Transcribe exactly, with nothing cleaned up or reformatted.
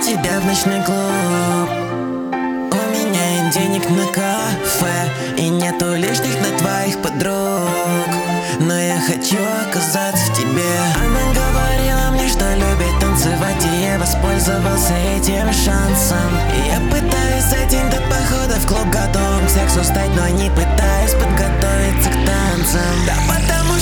тебя в ночной клуб. У меня нет денег на кафе и нету лишних на твоих подруг, но я хочу оказаться в тебе. Она говорила мне, что любит танцевать, и я воспользовался этим шансом. И я пытаюсь за день до похода в клуб готовым к сексу стать, но не пытаюсь подготовиться к танцам. Да потому